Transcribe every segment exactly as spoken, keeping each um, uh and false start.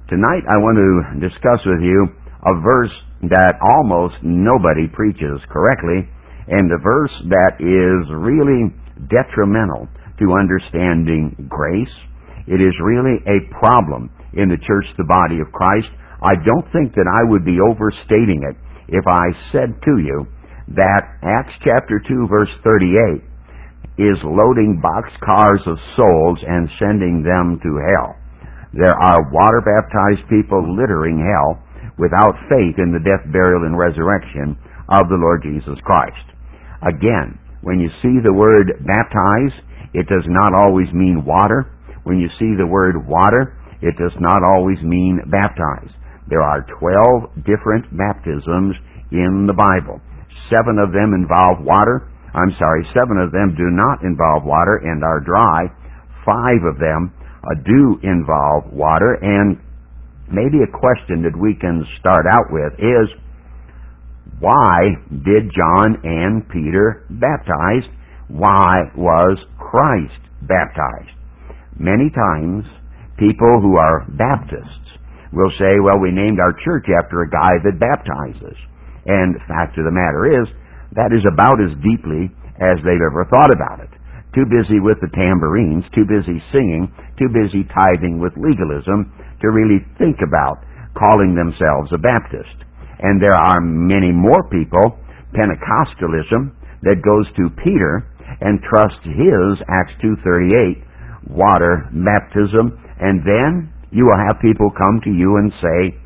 Tonight I want to discuss with you a verse that almost nobody preaches correctly, and a verse that is really detrimental to understanding grace. It is really a problem in the church, the body of Christ. I don't think that I would be overstating it if I said to you that Acts chapter two verse thirty-eight is loading boxcars of souls and sending them to hell. There are water-baptized people littering hell without faith in the death, burial, and resurrection of the Lord Jesus Christ. Again, when you see the word baptize, it does not always mean water. When you see the word water, it does not always mean baptize. There are twelve different baptisms in the Bible. Seven of them involve water. I'm sorry, seven of them do not involve water and are dry. Five of them uh, do involve water. And maybe a question that we can start out with is, why did John and Peter baptize? Why was Christ baptized? Many times, people who are Baptists will say, well, we named our church after a guy that baptizes. And the fact of the matter is, that is about as deeply as they've ever thought about it. Too busy with the tambourines, too busy singing, too busy tithing with legalism to really think about calling themselves a Baptist. And there are many more people, Pentecostalism, that goes to Peter and trusts his Acts two thirty-eight water baptism, and then you will have people come to you and say,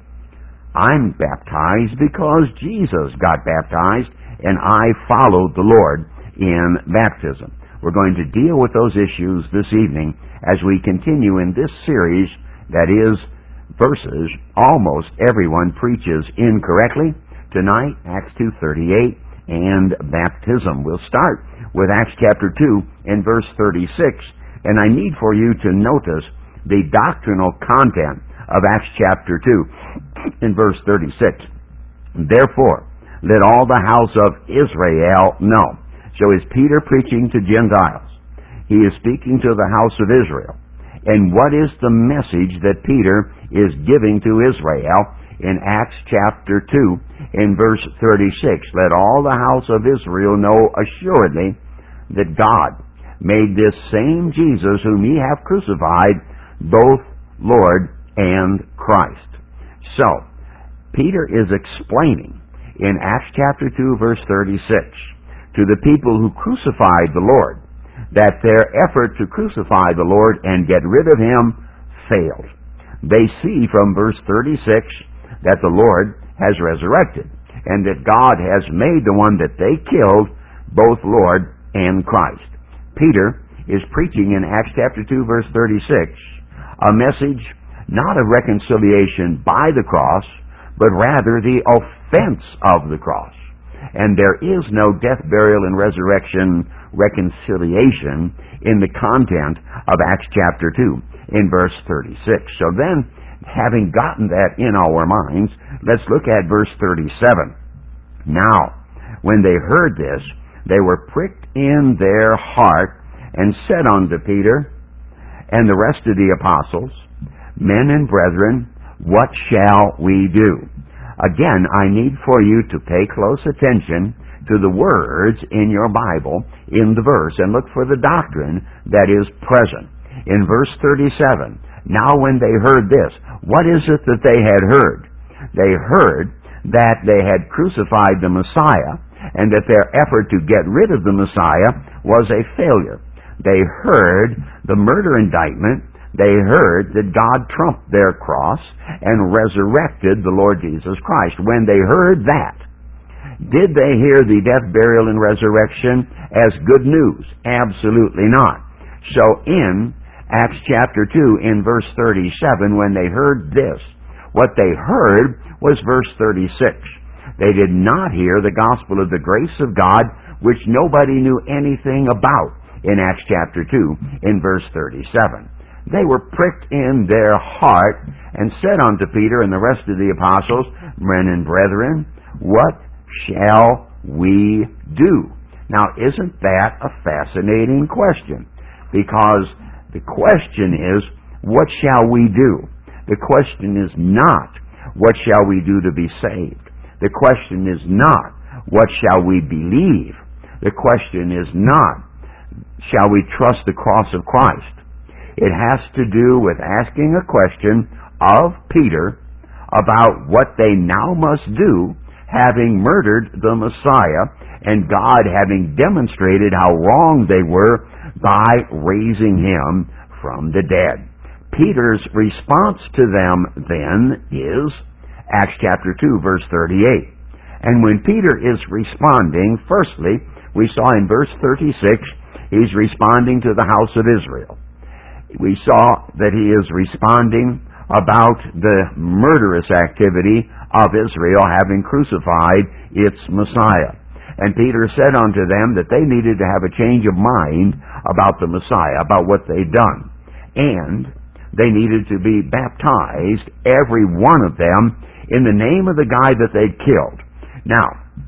I'm baptized because Jesus got baptized and I followed the Lord in baptism. We're going to deal with those issues this evening as we continue in this series that is verses almost everyone preaches incorrectly. Tonight, Acts two thirty-eight and baptism. We'll start with Acts chapter two and verse thirty-six, and I need for you to notice the doctrinal content of Acts chapter two in verse thirty-six. Therefore, let all the house of Israel know. So is Peter preaching to Gentiles? He is speaking to the house of Israel. And what is the message that Peter is giving to Israel in Acts chapter two in verse thirty-six? Let all the house of Israel know assuredly that God made this same Jesus whom ye have crucified both Lord and Christ. So, Peter is explaining in Acts chapter two verse thirty-six to the people who crucified the Lord that their effort to crucify the Lord and get rid of him failed. They see from verse thirty-six that the Lord has resurrected and that God has made the one that they killed both Lord and Christ. Peter is preaching in Acts chapter two verse thirty-six a message not of reconciliation by the cross, but rather the offense of the cross. And there is no death, burial, and resurrection reconciliation in the content of Acts chapter two in verse thirty-six. So then, having gotten that in our minds, let's look at verse thirty-seven. Now, when they heard this, they were pricked in their heart and said unto Peter and the rest of the apostles, Men and brethren, what shall we do? Again, I need for you to pay close attention to the words in your Bible in the verse and look for the doctrine that is present. In verse thirty-seven, now when they heard this, what is it that they had heard? They heard that they had crucified the Messiah and that their effort to get rid of the Messiah was a failure. They heard the murder indictment. They heard that God trumped their cross and resurrected the Lord Jesus Christ. When they heard that, did they hear the death, burial, and resurrection as good news? Absolutely not. So in Acts chapter two, in verse thirty-seven, when they heard this, what they heard was verse thirty-six. They did not hear the gospel of the grace of God, which nobody knew anything about in Acts chapter two, in verse thirty-seven. They were pricked in their heart and said unto Peter and the rest of the apostles, Men and brethren, what shall we do? Now, isn't that a fascinating question? Because the question is, what shall we do? The question is not, what shall we do to be saved? The question is not, what shall we believe? The question is not, shall we trust the cross of Christ? It has to do with asking a question of Peter about what they now must do, having murdered the Messiah, and God having demonstrated how wrong they were by raising him from the dead. Peter's response to them then is Acts chapter two, verse thirty-eight. And when Peter is responding, firstly, we saw in verse thirty-six, he's responding to the house of Israel. We saw that he is responding about the murderous activity of Israel having crucified its Messiah. And Peter said unto them that they needed to have a change of mind about the Messiah, about what they'd done. And they needed to be baptized, every one of them, in the name of the guy that they'd killed. Now,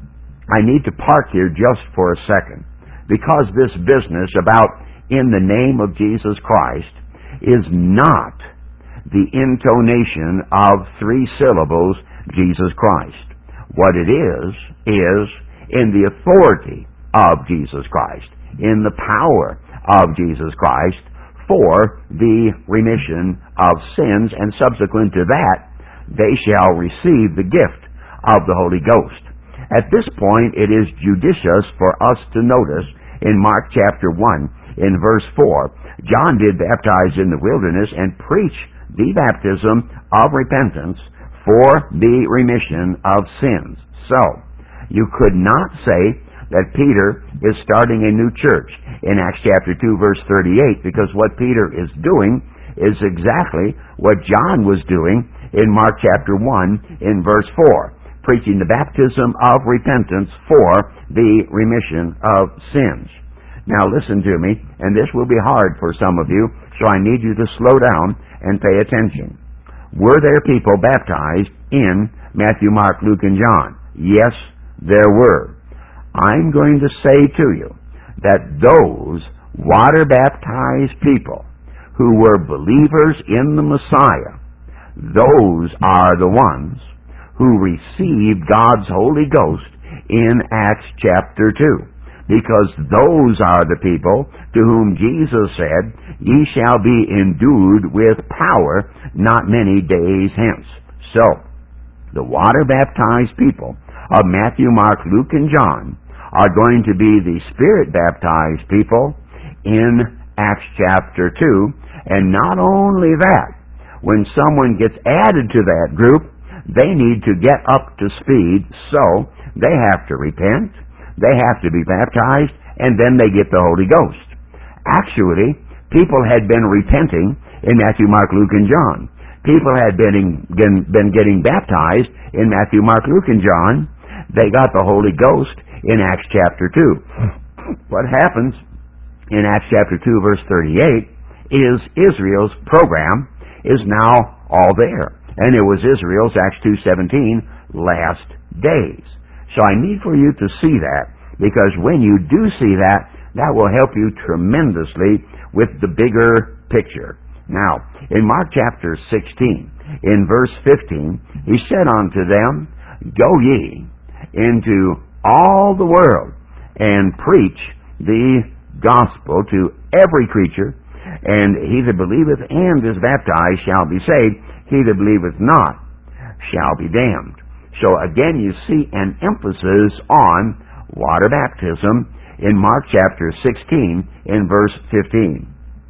I need to park here just for a second, because this business about in the name of Jesus Christ is not the intonation of three syllables, Jesus Christ. What it is, is in the authority of Jesus Christ, in the power of Jesus Christ for the remission of sins, and subsequent to that, they shall receive the gift of the Holy Ghost. At this point, it is judicious for us to notice in Mark chapter one, in verse four, John did baptize in the wilderness and preach the baptism of repentance for the remission of sins. So, you could not say that Peter is starting a new church in Acts chapter two, verse thirty-eight, because what Peter is doing is exactly what John was doing in Mark chapter one, in verse four, preaching the baptism of repentance for the remission of sins. Now listen to me, and this will be hard for some of you, so I need you to slow down and pay attention. Were there people baptized in Matthew, Mark, Luke, and John? Yes, there were. I'm going to say to you that those water-baptized people who were believers in the Messiah, those are the ones who received God's Holy Ghost in Acts chapter two. Because those are the people to whom Jesus said, ye shall be endued with power not many days hence. So, the water-baptized people of Matthew, Mark, Luke, and John are going to be the Spirit-baptized people in Acts chapter two. And not only that, when someone gets added to that group, they need to get up to speed, so they have to repent, they have to be baptized, and then they get the Holy Ghost. Actually, people had been repenting in Matthew, Mark, Luke, and John. People had been, been getting baptized in Matthew, Mark, Luke, and John. They got the Holy Ghost in Acts chapter two. What happens in Acts chapter two, verse thirty-eight, is Israel's program is now all there. And it was Israel's, Acts two seventeen, last days. So I need for you to see that, because when you do see that, that will help you tremendously with the bigger picture. Now, in Mark chapter sixteen, in verse fifteen, he said unto them, go ye into all the world and preach the gospel to every creature, and he that believeth and is baptized shall be saved, he that believeth not shall be damned. So again, you see an emphasis on water baptism in Mark chapter sixteen, in verse fifteen.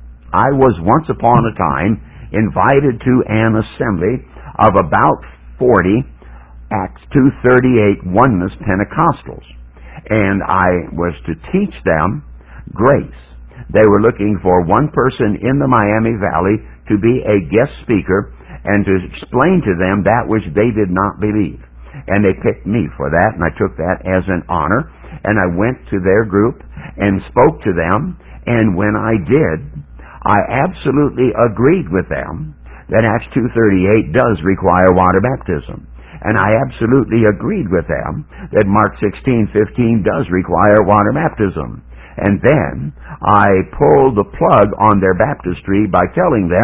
I was once upon a time invited to an assembly of about forty Acts two thirty-eight oneness Pentecostals, and I was to teach them grace. They were looking for one person in the Miami Valley to be a guest speaker and to explain to them that which they did not believe. And they picked me for that, and I took that as an honor, and I went to their group and spoke to them, and when I did, I absolutely agreed with them that Acts two thirty-eight does require water baptism. And I absolutely agreed with them that Mark sixteen fifteen does require water baptism. And then I pulled the plug on their baptistry by telling them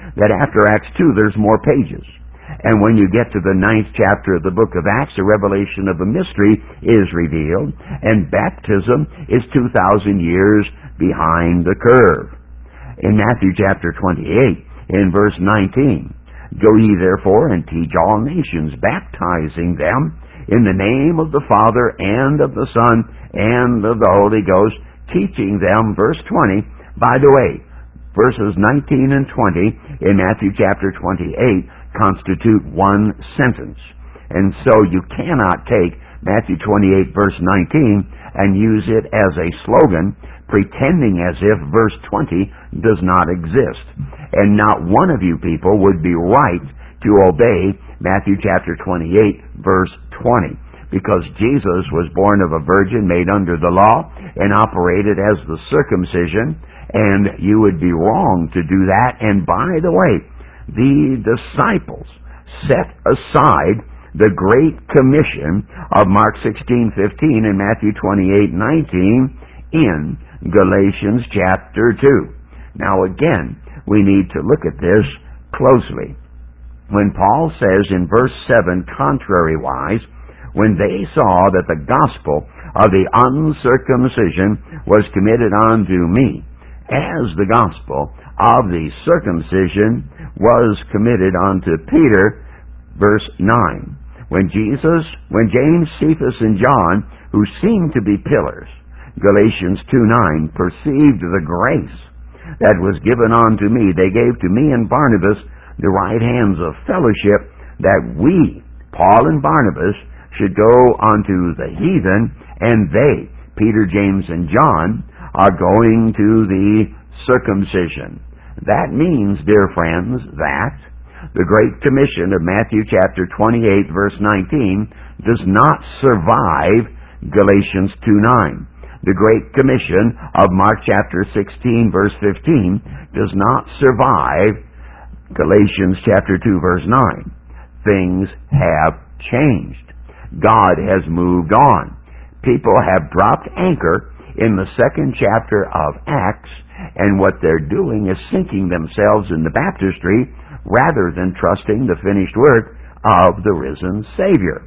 that after Acts two there's more pages. And when you get to the ninth chapter of the book of Acts, a revelation of a mystery is revealed, and baptism is two thousand years behind the curve. In Matthew chapter twenty-eight, in verse nineteen, "Go ye therefore and teach all nations, baptizing them in the name of the Father and of the Son and of the Holy Ghost, teaching them," verse twenty, by the way, verses nineteen and twenty in Matthew chapter twenty-eight constitute one sentence. And so you cannot take Matthew twenty-eight verse nineteen and use it as a slogan, pretending as if verse twenty does not exist. And not one of you people would be right to obey Matthew chapter twenty-eight verse twenty, because Jesus was born of a virgin, made under the law, and operated as the circumcision, and you would be wrong to do that. And by the way, the disciples set aside the Great Commission of Mark sixteen fifteen and Matthew twenty-eight nineteen in Galatians chapter two. Now again, we need to look at this closely. When Paul says in verse seven, contrariwise, when they saw that the gospel of the uncircumcision was committed unto me, as the gospel of the circumcision was committed unto Peter, verse nine. When Jesus, when James, Cephas, and John, who seemed to be pillars, Galatians two nine, perceived the grace that was given unto me, they gave to me and Barnabas the right hands of fellowship, that we, Paul and Barnabas, should go unto the heathen, and they, Peter, James, and John, are going to the circumcision. That means, dear friends, that the Great Commission of Matthew chapter twenty-eight verse nineteen does not survive Galatians two nine. The Great Commission of Mark chapter sixteen verse fifteen does not survive Galatians chapter two verse nine. Things have changed. God has moved on. People have dropped anchor in the second chapter of Acts, and what they're doing is sinking themselves in the baptistry rather than trusting the finished work of the risen Savior.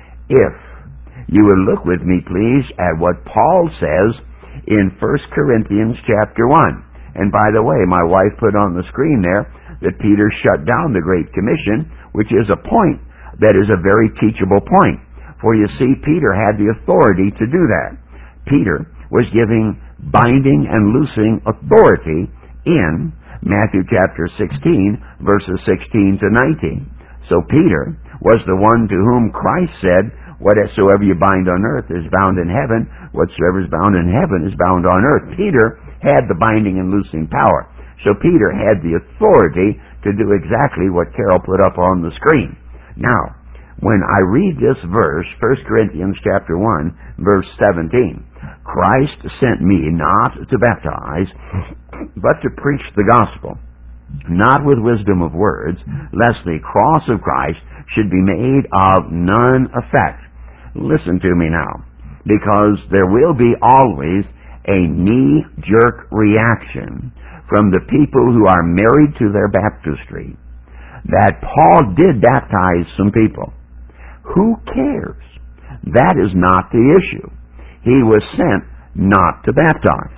If you will look with me, please, at what Paul says in First Corinthians chapter one. And by the way, my wife put on the screen there that Peter shut down the Great Commission, which is a point that is a very teachable point. For you see, Peter had the authority to do that. Peter was giving binding and loosing authority in Matthew chapter sixteen, verses sixteen to nineteen. So Peter was the one to whom Christ said, whatsoever you bind on earth is bound in heaven, whatsoever is bound in heaven is bound on earth. Peter had the binding and loosing power. So Peter had the authority to do exactly what Carol put up on the screen. Now, when I read this verse, First Corinthians chapter one, verse seventeen, Christ sent me not to baptize, but to preach the gospel, not with wisdom of words, lest the cross of Christ should be made of none effect. Listen to me now, because there will be always a knee-jerk reaction from the people who are married to their baptistry that Paul did baptize some people. Who cares? That is not the issue. He was sent not to baptize.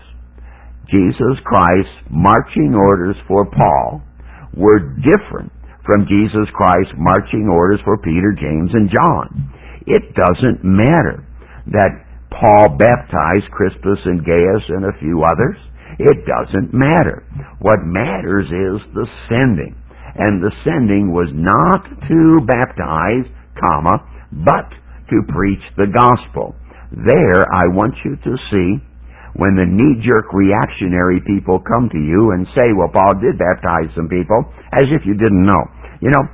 Jesus Christ's marching orders for Paul were different from Jesus Christ's marching orders for Peter, James, and John. It doesn't matter that Paul baptized Crispus and Gaius and a few others. It doesn't matter. What matters is the sending. And the sending was not to baptize, comma, but to preach the gospel. There, I want you to see, when the knee-jerk reactionary people come to you and say, well, Paul did baptize some people, as if you didn't know. You know,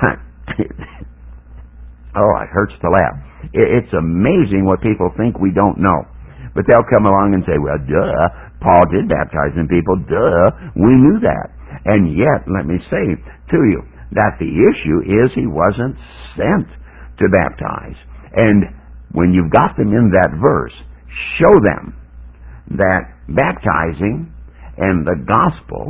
oh, it hurts to laugh. It's amazing what people think we don't know. But they'll come along and say, well, duh, Paul did baptize some people, duh, we knew that. And yet, let me say to you, that the issue is he wasn't sent to baptize. And when you've got them in that verse, show them that baptizing and the gospel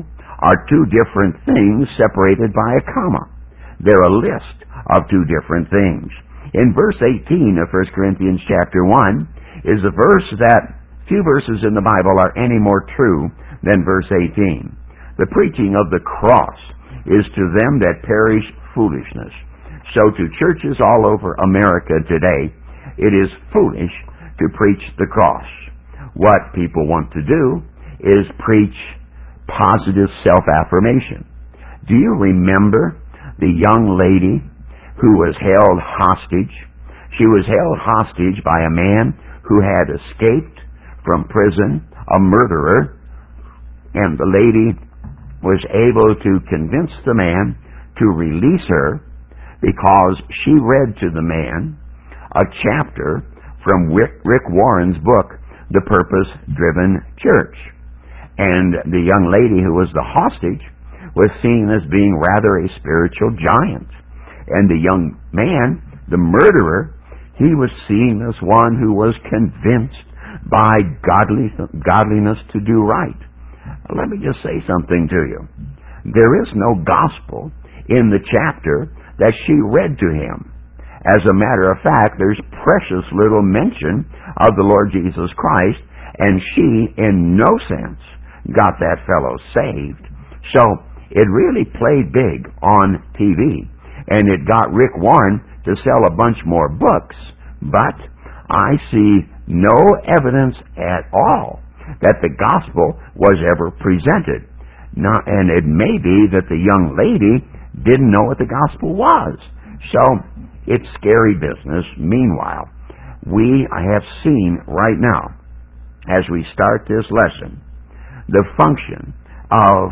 are two different things separated by a comma. They're a list of two different things. In verse eighteen of First Corinthians chapter one is a verse that few verses in the Bible are any more true than verse eighteen. The preaching of the cross is to them that perish foolishness. So to churches all over America today, it is foolish to preach the cross. What people want to do is preach positive self-affirmation. Do you remember the young lady who was held hostage? She was held hostage by a man who had escaped from prison, a murderer, and the lady was able to convince the man to release her because she read to the man a chapter from Rick Warren's book, The Purpose-Driven Church. And the young lady who was the hostage was seen as being rather a spiritual giant. And the young man, the murderer, he was seen as one who was convinced by godly, godliness to do right. Let me just say something to you. There is no gospel in the chapter that she read to him. As a matter of fact, there's precious little mention of the Lord Jesus Christ, and she, in no sense, got that fellow saved. So, it really played big on T V, and it got Rick Warren to sell a bunch more books, but I see no evidence at all that the gospel was ever presented. Now, and it may be that the young lady didn't know what the gospel was. So, it's scary business. Meanwhile, we have seen right now, as we start this lesson, the function of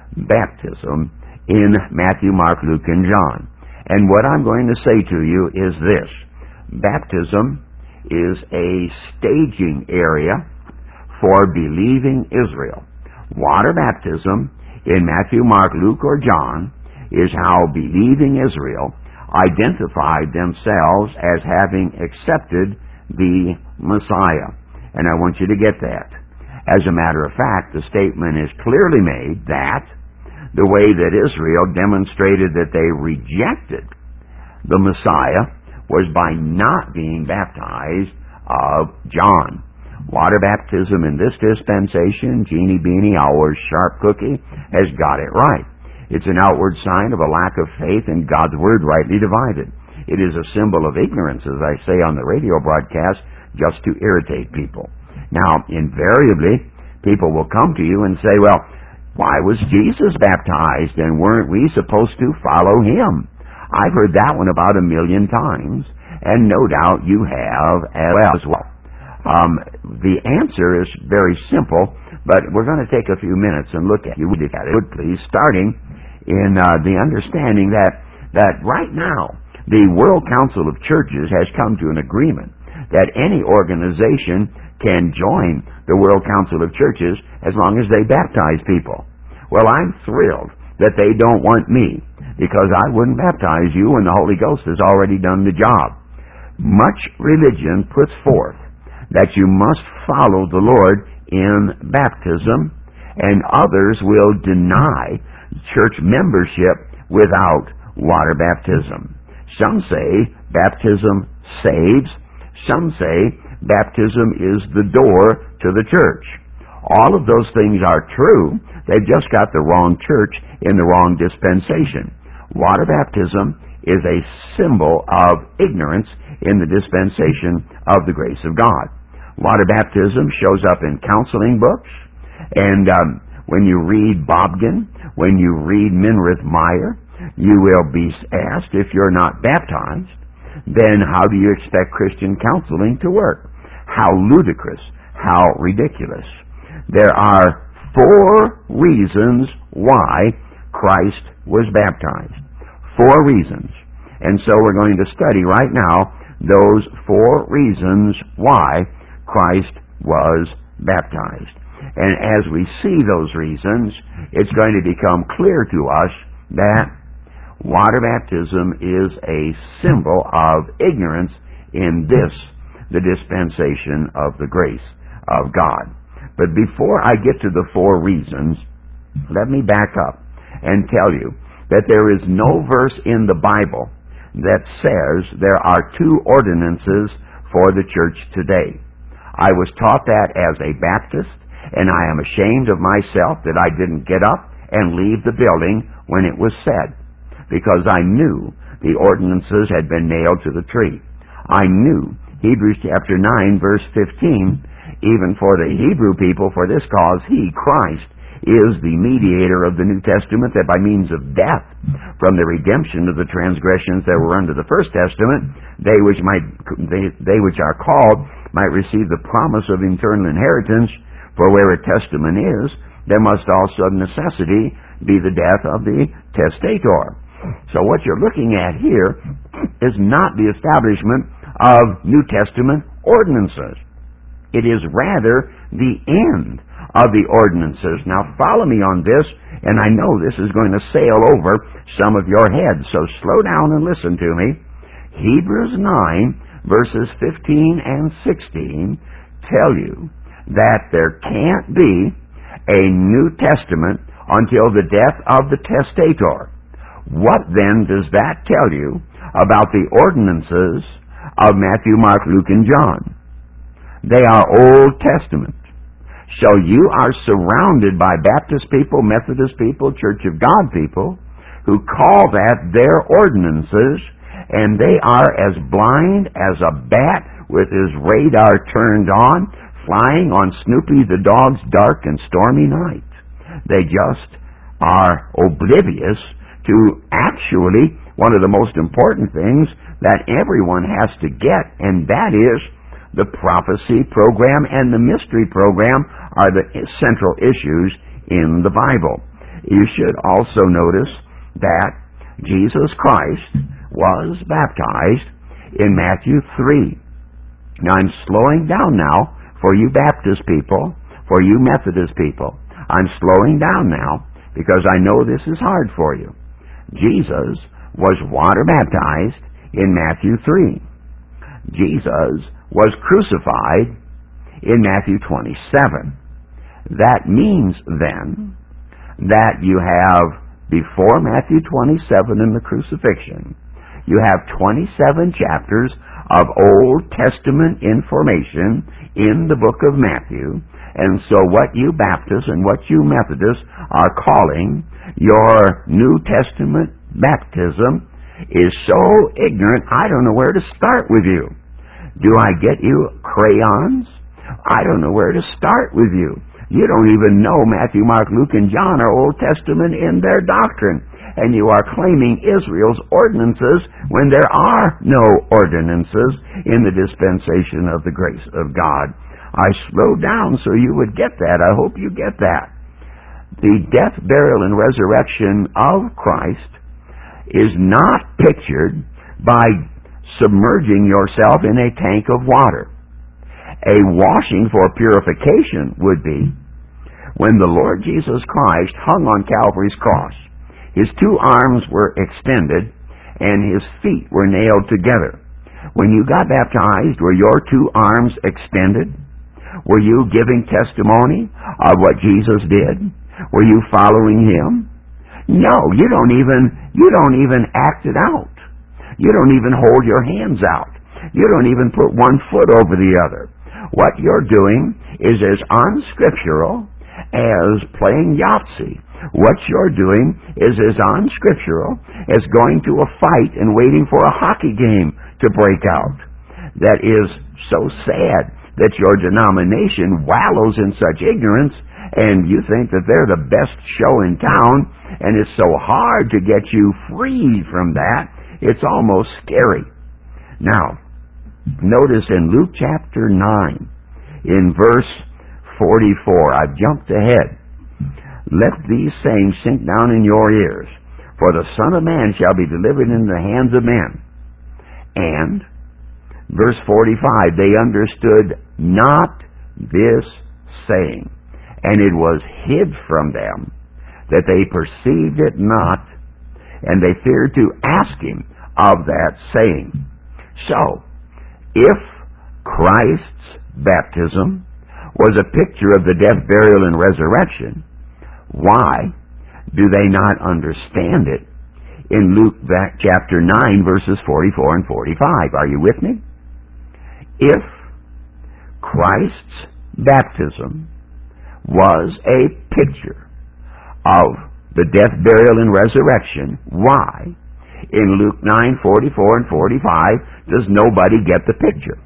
baptism in Matthew, Mark, Luke, and John. And what I'm going to say to you is this. Baptism is a staging area for believing Israel. Water baptism in Matthew, Mark, Luke, or John is how believing Israel identified themselves as having accepted the Messiah. And I want you to get that. As a matter of fact, the statement is clearly made that the way that Israel demonstrated that they rejected the Messiah was by not being baptized of John. Water baptism in this dispensation, Jeannie Beanie, our sharp cookie, has got it right. It's an outward sign of a lack of faith in God's Word rightly divided. It is a symbol of ignorance, as I say on the radio broadcast, just to irritate people. Now, invariably, people will come to you and say, well, why was Jesus baptized and weren't we supposed to follow him? I've heard that one about a million times, and no doubt you have as well. Um, the answer is very simple, but we're going to take a few minutes and look at it. Would it, please, starting in uh, the understanding that, that right now the World Council of Churches has come to an agreement that any organization can join the World Council of Churches as long as they baptize people. Well, I'm thrilled that they don't want me, because I wouldn't baptize you when the Holy Ghost has already done the job. Much religion puts forth that you must follow the Lord in baptism, and others will deny church membership without water baptism. Some say baptism saves. Some say baptism is the door to the church. All of those things are true. They've just got the wrong church in the wrong dispensation. Water baptism is a symbol of ignorance in the dispensation of the grace of God. Water baptism shows up in counseling books, and um, when you read Bobgen, when you read Minrith Meyer, you will be asked, if you're not baptized, then how do you expect Christian counseling to work? How ludicrous, how ridiculous. There are four reasons why Christ was baptized. Four reasons. And so we're going to study right now those four reasons why Christ was baptized. And as we see those reasons, it's going to become clear to us that water baptism is a symbol of ignorance in this, the dispensation of the grace of God. But before I get to the four reasons, Let me back up and tell you that there is no verse in the Bible that says there are two ordinances for the church today. I was taught that as a Baptist, and I am ashamed of myself that I didn't get up and leave the building when it was said, because I knew the ordinances had been nailed to the tree. I knew Hebrews chapter nine, verse fifteen, even for the Hebrew people, for this cause he, Christ, is the mediator of the New Testament, that by means of death, from the redemption of the transgressions that were under the First Testament, they which might they, they which are called might receive the promise of eternal inheritance. For where a testament is, there must also of necessity be the death of the testator. So what you're looking at here is not the establishment of New Testament ordinances. It is rather the end of the ordinances. Now follow me on this, and I know this is going to sail over some of your heads, so slow down and listen to me. Hebrews nine, verses fifteen and sixteen tell you that there can't be a New Testament until the death of the testator. What then does that tell you about the ordinances of Matthew, Mark, Luke, and John? They are Old Testament. So you are surrounded by Baptist people, Methodist people, Church of God people, who call that their ordinances, and they are as blind as a bat with his radar turned on, flying on Snoopy the dog's dark and stormy night. They just are oblivious to actually one of the most important things that everyone has to get, and that is the prophecy program and the mystery program are the central issues in the Bible. You should also notice that Jesus Christ was baptized in Matthew three. Now I'm slowing down now for you Baptist people, for you Methodist people. I'm slowing down now because I know this is hard for you. Jesus was water baptized in Matthew three. Jesus was crucified in Matthew twenty-seven. That means then that you have, before Matthew twenty-seven and the crucifixion, you have twenty-seven chapters of Old Testament information in the book of Matthew. And so what you Baptists and what you Methodists are calling your New Testament baptism is so ignorant, I don't know where to start with you. Do I get you crayons? I don't know where to start with you. You don't even know Matthew, Mark, Luke, and John are Old Testament in their doctrine. And you are claiming Israel's ordinances when there are no ordinances in the dispensation of the grace of God. I slowed down so you would get that. I hope you get that. The death, burial, and resurrection of Christ is not pictured by submerging yourself in a tank of water. A washing for purification would be when the Lord Jesus Christ hung on Calvary's cross. His two arms were extended and his feet were nailed together. When you got baptized, were your two arms extended? Were you giving testimony of what Jesus did? Were you following him? No, you don't even you don't even act it out. You don't even hold your hands out. You don't even put one foot over the other. What you're doing is as unscriptural as playing Yahtzee. What you're doing is as unscriptural as going to a fight and waiting for a hockey game to break out. That is so sad that your denomination wallows in such ignorance, and you think that they're the best show in town, and it's so hard to get you free from that, it's almost scary. Now, notice in Luke chapter nine, in verse forty-four, I've jumped ahead. Let these sayings sink down in your ears, for the Son of Man shall be delivered into the hands of men. And, verse forty-five, they understood not this saying, and it was hid from them, that they perceived it not, and they feared to ask him of that saying. So, if Christ's baptism was a picture of the death, burial, and resurrection, Why do they not understand it in Luke chapter nine, verses forty-four and forty-five? Are you with me? If Christ's baptism was a picture of the death, burial, and resurrection, why in Luke nine, forty-four and forty-five does nobody get the picture?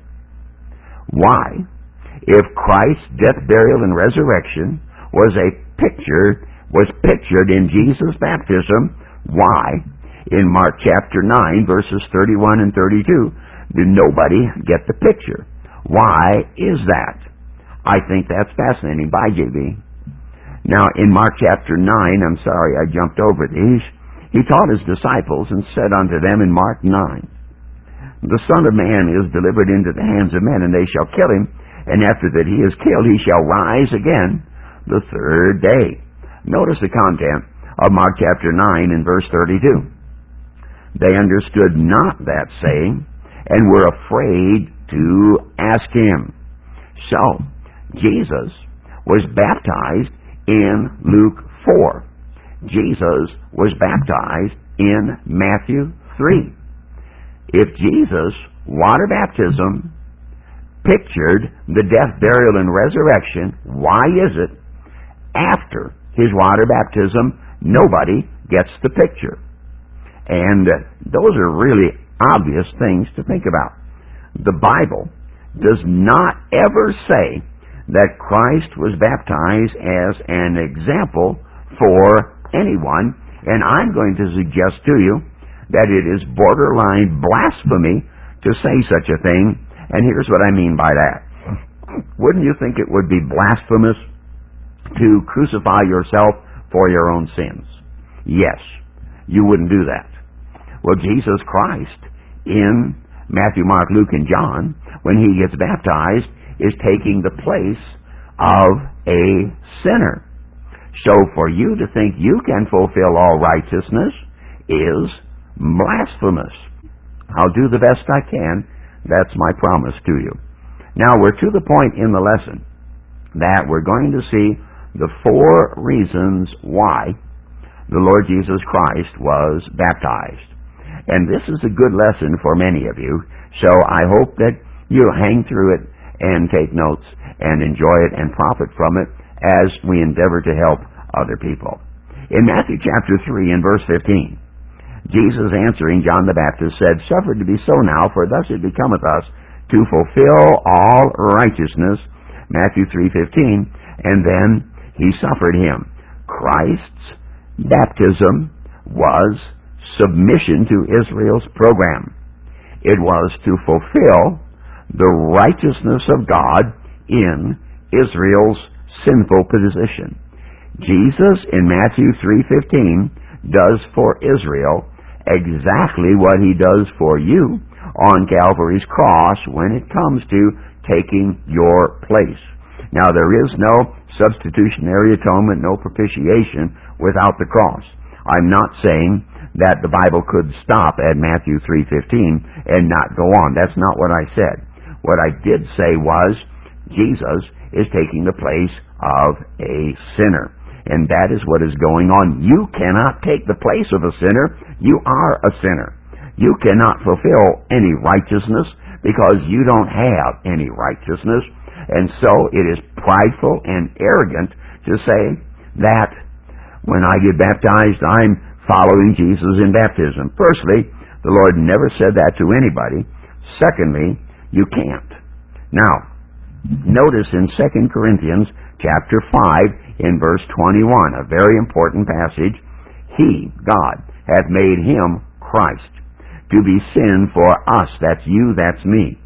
Why, if Christ's death, burial, and resurrection was a picture, was pictured in Jesus' baptism, why in Mark chapter nine, verses thirty-one and thirty-two, did nobody get the picture? Why is that? I think that's fascinating. Bye, J B. Now, in Mark chapter nine, I'm sorry I jumped over these, he taught his disciples and said unto them in Mark nine, the Son of Man is delivered into the hands of men, and they shall kill him, and after that he is killed, he shall rise again the third day. Notice the content of Mark chapter nine and verse thirty-two. They understood not that saying, and were afraid to ask him. So, Jesus was baptized in Luke four. Jesus was baptized in Matthew three. If Jesus' water baptism pictured the death, burial, and resurrection, why is it after his water baptism nobody gets the picture? And uh, those are really obvious things to think about. The Bible does not ever say that Christ was baptized as an example for anyone, and I'm going to suggest to you that it is borderline blasphemy to say such a thing, and here's what I mean by that. Wouldn't you think it would be blasphemous to crucify yourself for your own sins? Yes, you wouldn't do that. Well, Jesus Christ in Matthew, Mark, Luke, and John, when he gets baptized, is taking the place of a sinner. So for you to think you can fulfill all righteousness is blasphemous. I'll do the best I can. That's my promise to you. Now we're to the point in the lesson that we're going to see the four reasons why the Lord Jesus Christ was baptized. And this is a good lesson for many of you, so I hope that you'll hang through it and take notes and enjoy it and profit from it as we endeavor to help other people. In Matthew chapter three and verse fifteen, Jesus answering John the Baptist said, Suffer to be so now, for thus it becometh us to fulfill all righteousness. Matthew three fifteen, and then he suffered him. Christ's baptism was submission to Israel's program. It was to fulfill the righteousness of God in Israel's sinful position. Jesus in Matthew three fifteen does for Israel exactly what he does for you on Calvary's cross when it comes to taking your place. Now, there is no substitutionary atonement, no propitiation without the cross. I'm not saying that the Bible could stop at Matthew three fifteen and not go on. That's not what I said. What I did say was Jesus is taking the place of a sinner. And that is what is going on. You cannot take the place of a sinner. You are a sinner. You cannot fulfill any righteousness because you don't have any righteousness. And so it is prideful and arrogant to say that when I get baptized, I'm following Jesus in baptism. Firstly, the Lord never said that to anybody. Secondly, you can't. Now, notice in Second Corinthians chapter five in verse twenty-one, a very important passage, He, God, hath made Him, Christ, to be sin for us. That's you, that's me.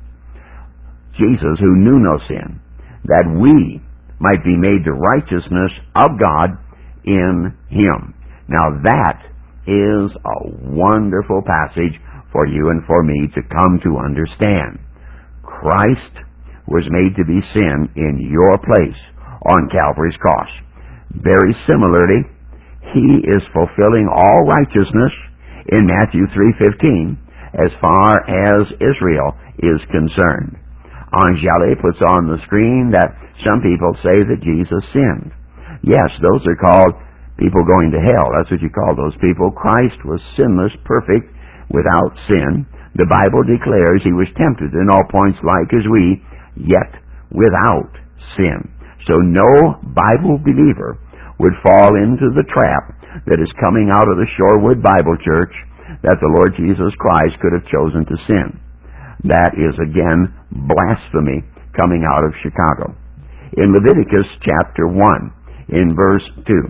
Jesus, who knew no sin, that we might be made the righteousness of God in Him. Now that is a wonderful passage for you and for me to come to understand. Christ was made to be sin in your place on Calvary's cross. Very similarly, He is fulfilling all righteousness in Matthew three fifteen as far as Israel is concerned. Angele puts on the screen that some people say that Jesus sinned. Yes, those are called people going to hell. That's what you call those people. Christ was sinless, perfect, without sin. The Bible declares he was tempted in all points like as we, yet without sin. So no Bible believer would fall into the trap that is coming out of the Shorewood Bible Church, that the Lord Jesus Christ could have chosen to sin. That is, again, blasphemy coming out of Chicago. In Leviticus chapter one, in verse two,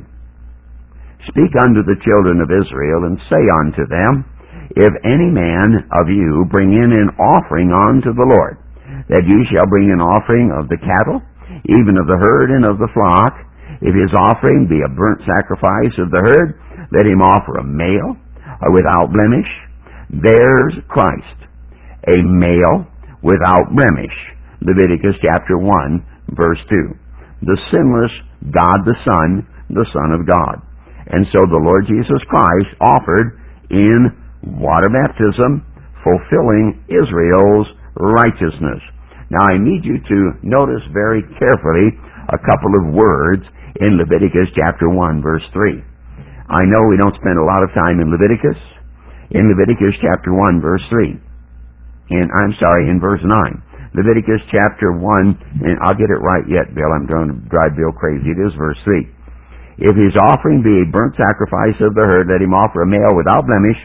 "Speak unto the children of Israel, and say unto them, If any man of you bring in an offering unto the Lord, that ye shall bring an offering of the cattle, even of the herd and of the flock. If his offering be a burnt sacrifice of the herd, let him offer a male, or without blemish." There's Christ, a male without blemish. Leviticus chapter one, verse two. The sinless God the Son, the Son of God. And so the Lord Jesus Christ offered in water baptism, fulfilling Israel's righteousness. Now I need you to notice very carefully a couple of words in Leviticus chapter one, verse three. I know we don't spend a lot of time in Leviticus. In Leviticus chapter one, verse three. And I'm sorry, in verse nine. Leviticus chapter one, and I'll get it right yet, Bill. I'm going to drive Bill crazy. It is verse three. "If his offering be a burnt sacrifice of the herd, let him offer a male without blemish,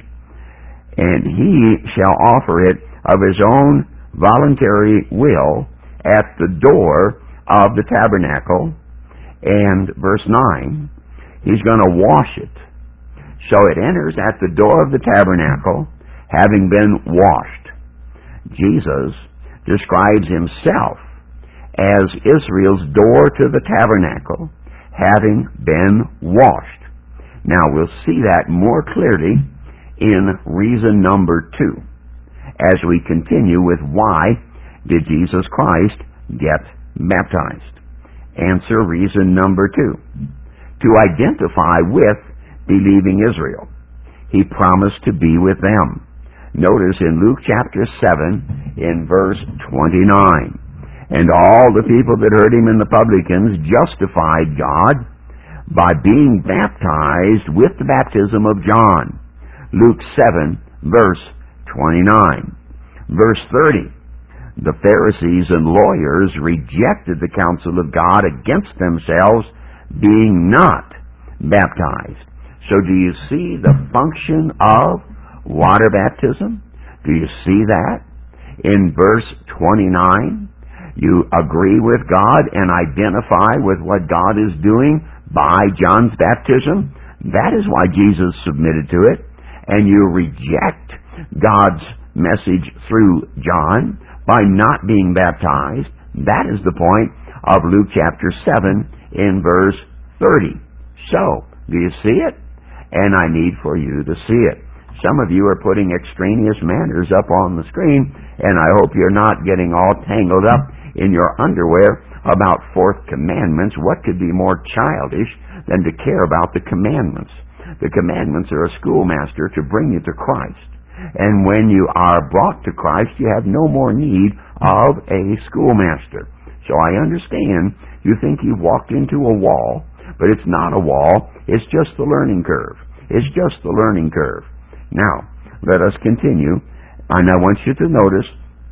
and he shall offer it of his own voluntary will at the door of the tabernacle." And verse nine, he's going to wash it. So it enters at the door of the tabernacle, having been washed. Jesus describes himself as Israel's door to the tabernacle, having been washed. Now we'll see that more clearly in reason number two, as we continue with why did Jesus Christ get baptized. Answer, reason number two: to identify with believing Israel. He promised to be with them. Notice in Luke chapter seven, in verse twenty-nine, "And all the people that heard him and the publicans justified God by being baptized with the baptism of John." Luke seven, verse twenty-nine. Verse thirty, "The Pharisees and lawyers rejected the counsel of God against themselves, being not baptized." So do you see the function of water baptism? Do you see that? In verse twenty-nine, you agree with God and identify with what God is doing by John's baptism. That is why Jesus submitted to it. And you reject God's message through John by not being baptized. That is the point of Luke chapter seven in verse thirty. So, do you see it? And I need for you to see it. Some of you are putting extraneous manners up on the screen, and I hope you're not getting all tangled up in your underwear about fourth commandments. What could be more childish than to care about the commandments? The commandments are a schoolmaster to bring you to Christ. And when you are brought to Christ, you have no more need of a schoolmaster. So I understand you think you've walked into a wall, but it's not a wall. It's just the learning curve. It's just the learning curve. Now, let us continue. And I want you to notice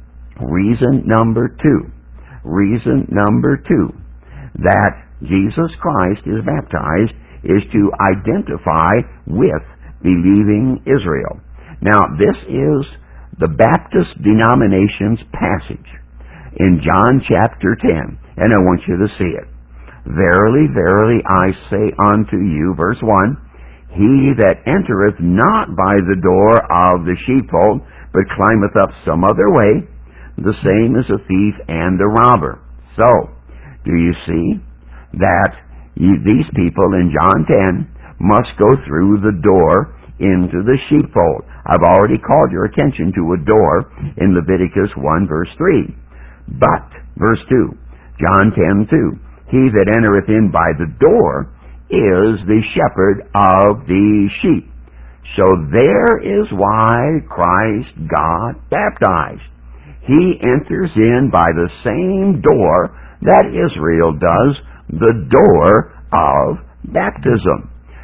reason number two. Reason number two, that Jesus Christ is baptized, is to identify with believing Israel. Now, this is the Baptist denomination's passage in John chapter ten, and I want you to see it. "Verily, verily, I say unto you," verse one, "he that entereth not by the door of the sheepfold, but climbeth up some other way, the same is a thief and a robber." So, do you see that you, these people in John ten must go through the door into the sheepfold? I've already called your attention to a door in Leviticus one, verse three. But, verse two, John ten, two, "He that entereth in by the door is the shepherd of the sheep." So there is why Christ got baptized. He enters in by the same door that Israel does, the door of baptism.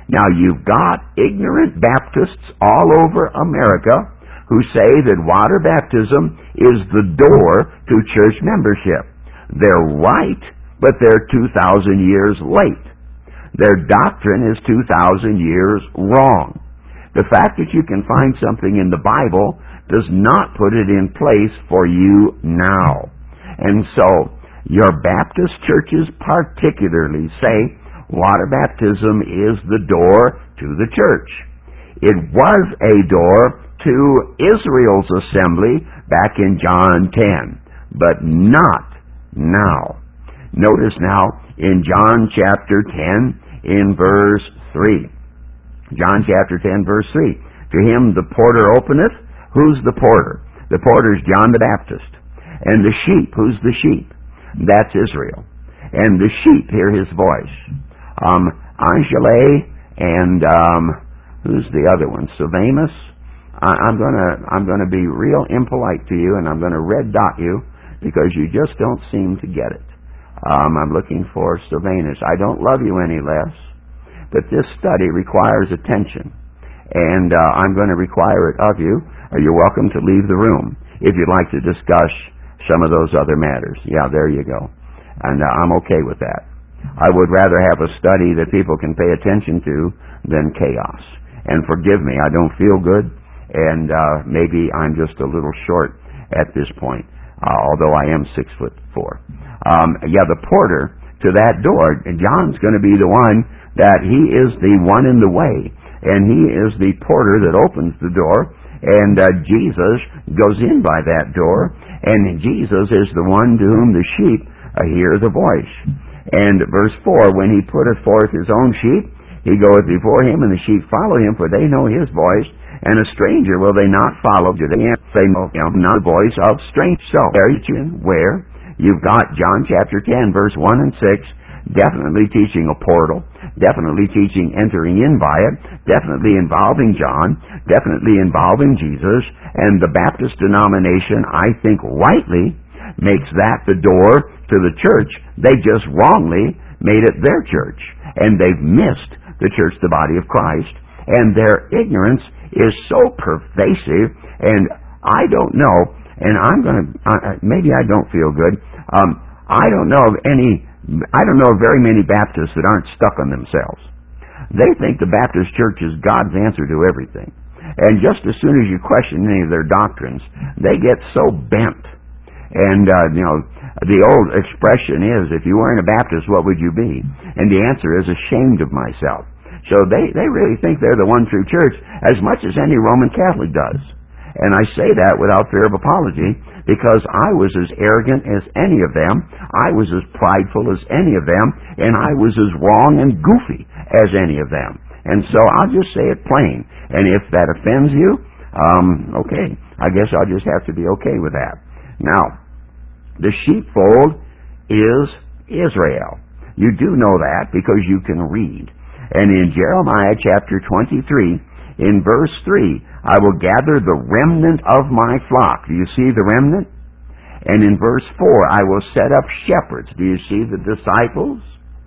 Now, you've got ignorant Baptists all over America who say that water baptism is the door to church membership. They're right, but they're two thousand years late. Their doctrine is two thousand years wrong. The fact that you can find something in the Bible does not put it in place for you now. And so, your Baptist churches particularly say water baptism is the door to the church. It was a door to Israel's assembly back in John ten, but not now. Notice now in John chapter ten in verse three. John chapter ten verse three. To him the porter openeth. Who's the porter? The porter is John the Baptist. And the sheep, who's the sheep? That's Israel. And the sheep hear his voice. Um, Angele and um, who's the other one? Sylvanus. I, I'm gonna I'm gonna be real impolite to you, and I'm gonna red dot you because you just don't seem to get it. Um, I'm looking for Sylvanus. I don't love you any less, but this study requires attention, and uh, I'm going to require it of you. Or you're welcome to leave the room if you'd like to discuss some of those other matters. Yeah, there you go. And uh, I'm okay with that. I would rather have a study that people can pay attention to than chaos. And forgive me, I don't feel good, and uh, maybe I'm just a little short at this point, uh, although I am six foot four. Um, yeah, the porter to that door, and John's going to be the one that he is the one in the way, and he is the porter that opens the door, and uh, Jesus goes in by that door, and Jesus is the one to whom the sheep uh, hear the voice. And verse four, when he putteth forth his own sheep, he goeth before him, and the sheep follow him, for they know his voice, and a stranger will they not follow. Do they say no, not the voice of strange? So, there you where you've got John chapter ten, verse one and six, definitely teaching a portal, definitely teaching entering in by it, definitely involving John, definitely involving Jesus, and the Baptist denomination, I think rightly, makes that the door to the church. They just wrongly made it their church, and they've missed the church, the body of Christ, and their ignorance is so pervasive, and I don't know, and I'm going to, uh, maybe I don't feel good, um, I don't know of any I don't know of very many Baptists that aren't stuck on themselves. They think the Baptist church is God's answer to everything. And just as soon as you question any of their doctrines, they get so bent. And, uh, you know, the old expression is, if you weren't a Baptist, what would you be? And the answer is, ashamed of myself. So they, they really think they're the one true church as much as any Roman Catholic does. And I say that without fear of apology, because I was as arrogant as any of them, I was as prideful as any of them, and I was as wrong and goofy as any of them. And so I'll just say it plain. And if that offends you, um, okay, I guess I'll just have to be okay with that. Now, the sheepfold is Israel. You do know that because you can read. And in Jeremiah chapter twenty-three, in verse three, I will gather the remnant of my flock. Do you see the remnant? And in verse four, I will set up shepherds. Do you see the disciples?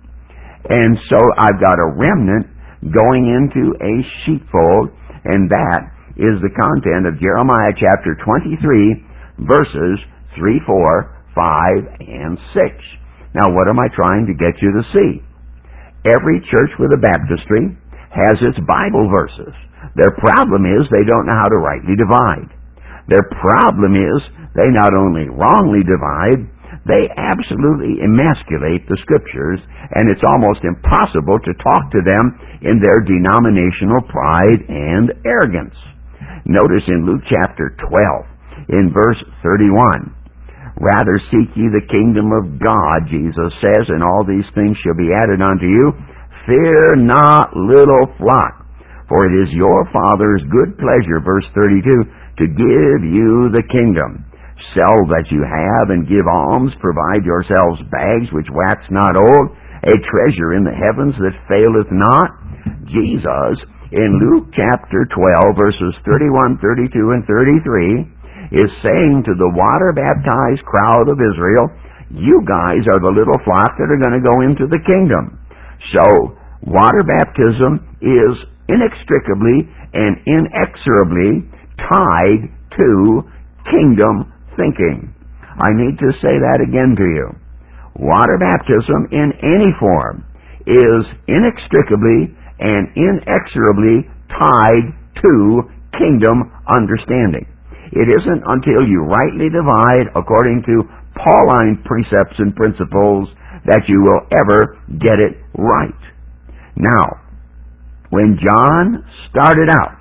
And so I've got a remnant going into a sheepfold, and that is the content of Jeremiah chapter twenty-three, verses three, four, five, and six. Now, what am I trying to get you to see? Every church with a baptistry has its Bible verses. Their problem is they don't know how to rightly divide. Their problem is they not only wrongly divide, they absolutely emasculate the Scriptures, and it's almost impossible to talk to them in their denominational pride and arrogance. Notice in Luke chapter twelve, in verse thirty-one, rather seek ye the kingdom of God, Jesus says, and all these things shall be added unto you. Fear not, little flock, for it is your Father's good pleasure, verse thirty-two, to give you the kingdom. Sell that you have, and give alms. Provide yourselves bags which wax not old, a treasure in the heavens that faileth not. Jesus, in Luke chapter twelve, verses thirty-one, thirty-two, and thirty-three, is saying to the water-baptized crowd of Israel, you guys are the little flock that are going to go into the kingdom. So, Water baptism is inextricably and inexorably tied to kingdom thinking. I need to say that again to you. Water baptism in any form is inextricably and inexorably tied to kingdom understanding. It isn't until you rightly divide according to Pauline precepts and principles that you will ever get it right. Now, when John started out,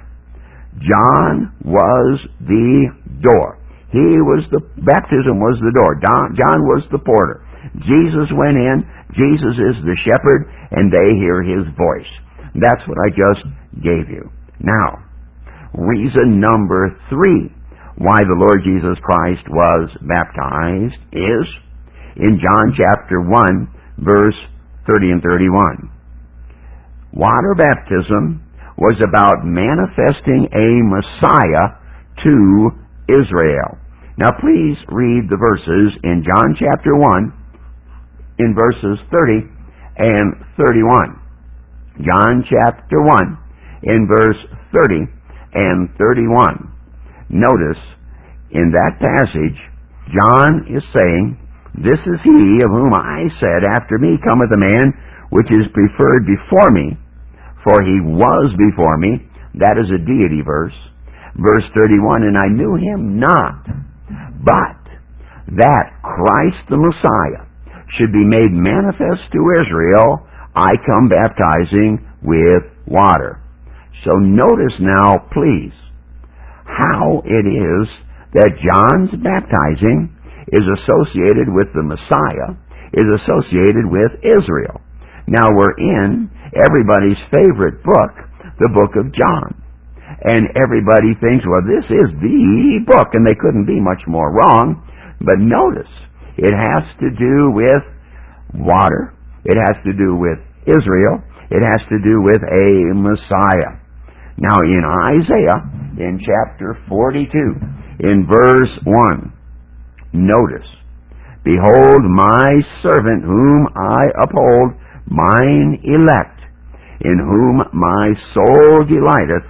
John was the door. He was the, baptism was the door. John was the porter. Jesus went in. Jesus is the shepherd, and they hear his voice. That's what I just gave you. Now, reason number three why the Lord Jesus Christ was baptized is in John chapter one, verse thirty and thirty-one. Water baptism was about manifesting a Messiah to Israel. Now please read the verses in John chapter one, in verses thirty and thirty-one. John chapter one, in verse thirty and thirty-one. Notice, in that passage, John is saying, "This is he of whom I said, After me cometh a man which is preferred before me, for he was before me." That is a deity verse. Verse thirty-one, "And I knew him not, but that Christ the Messiah should be made manifest to Israel, I come baptizing with water." So notice now, please, how it is that John's baptizing is associated with the Messiah, is associated with Israel. Now we're in everybody's favorite book, the book of John. And everybody thinks, well, this is the book, and they couldn't be much more wrong. But notice, it has to do with water. It has to do with Israel. It has to do with a Messiah. Now in Isaiah, in chapter forty-two, in verse one, notice, "Behold my servant whom I uphold, mine elect, in whom my soul delighteth.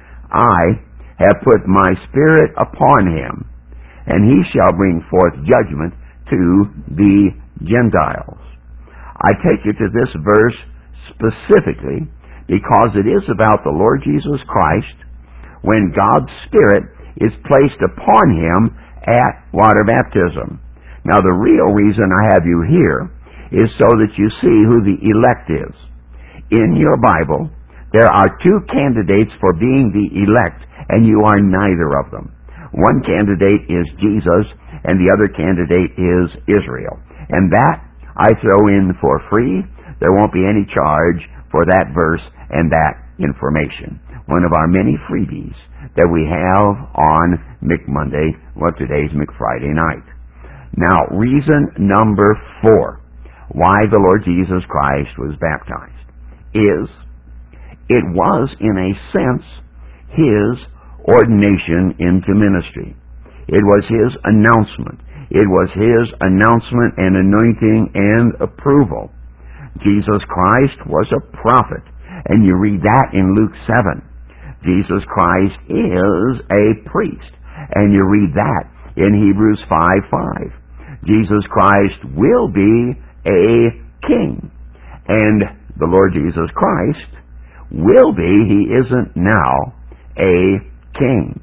I have put my spirit upon him, and he shall bring forth judgment to the Gentiles." I take you to this verse specifically because it is about the Lord Jesus Christ when God's Spirit is placed upon him at water baptism. Now the real reason I have you here is so that you see who the elect is. In your Bible, there are two candidates for being the elect, and you are neither of them. One candidate is Jesus, and the other candidate is Israel. And that I throw in for free. There won't be any charge for that verse and that information. One of our many freebies that we have on McMonday, well, today's McFriday night. Now, reason number four why the Lord Jesus Christ was baptized is it was, in a sense, his ordination into ministry. It was his announcement. It was his announcement and anointing and approval. Jesus Christ was a prophet, and you read that in Luke seven. Jesus Christ is a priest, and you read that in Hebrews five five. Jesus Christ will be a king, and the Lord Jesus Christ will be, he isn't now, a king.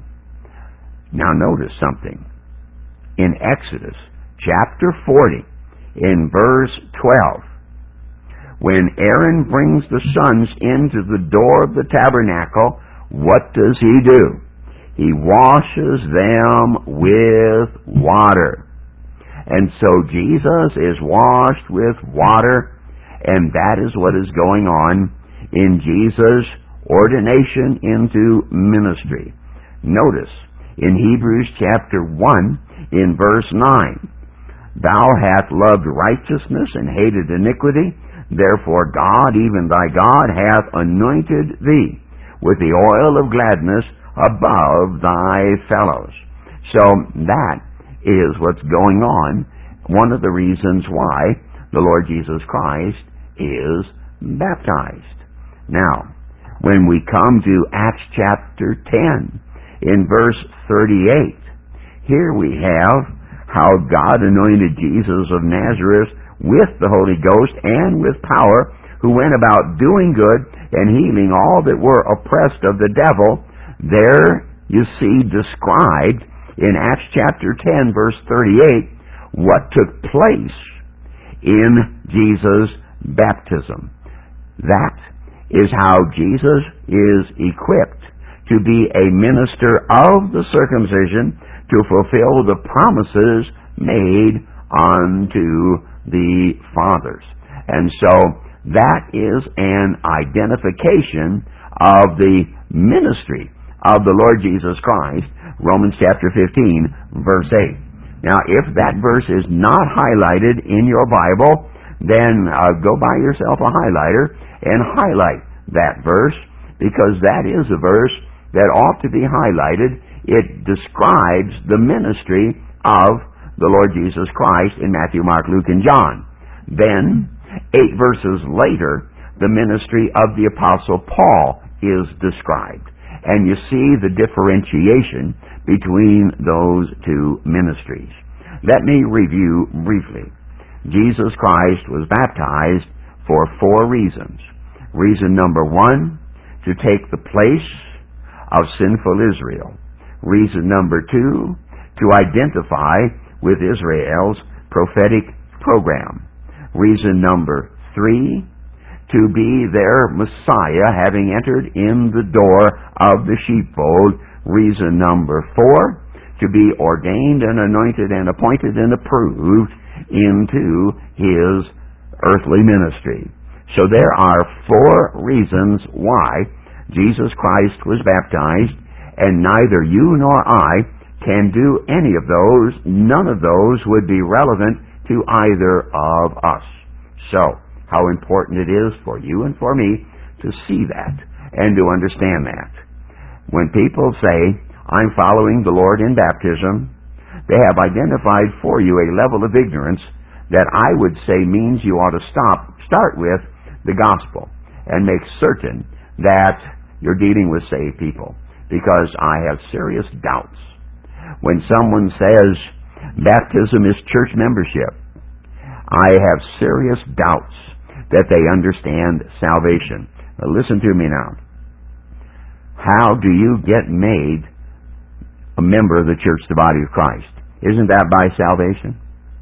Now notice something. In Exodus chapter forty, in verse twelve, when Aaron brings the sons into the door of the tabernacle, what does he do? He washes them with water. And so Jesus is washed with water, and that is what is going on in Jesus' ordination into ministry. Notice, in Hebrews chapter one, in verse nine, "Thou hast loved righteousness and hated iniquity, therefore God, even thy God, hath anointed thee with the oil of gladness above thy fellows." So that is what's going on, one of the reasons why the Lord Jesus Christ is baptized. Now, when we come to Acts chapter ten, in verse thirty-eight, here we have how God anointed Jesus of Nazareth with the Holy Ghost and with power, who went about doing good and healing all that were oppressed of the devil. There you see described in Acts chapter ten, verse thirty-eight, what took place in Jesus' baptism. That is how Jesus is equipped to be a minister of the circumcision, to fulfill the promises made unto the fathers. And so that is an identification of the ministry of the Lord Jesus Christ, Romans chapter fifteen, verse eight. Now, if that verse is not highlighted in your Bible, then uh, go buy yourself a highlighter and highlight that verse, because that is a verse that ought to be highlighted. It describes the ministry of the Lord Jesus Christ in Matthew, Mark, Luke, and John. Then, eight verses later, the ministry of the Apostle Paul is described. And you see the differentiation between those two ministries. Let me review briefly. Jesus Christ was baptized for four reasons. Reason number one, to take the place of sinful Israel. Reason number two, to identify with Israel's prophetic program. Reason number three, to be their Messiah, having entered in the door of the sheepfold. Reason number four, to be ordained and anointed and appointed and approved into His earthly ministry. So there are four reasons why Jesus Christ was baptized, and neither you nor I can do any of those. None of those would be relevant to either of us. So, how important it is for you and for me to see that and to understand that. When people say, I'm following the Lord in baptism, they have identified for you a level of ignorance that I would say means you ought to stop, start with the gospel and make certain that you're dealing with saved people. Because I have serious doubts when someone says baptism is church membership. I have serious doubts that they understand salvation. Now listen to me now. How do you get made a member of the church, the body of Christ? Isn't that by salvation?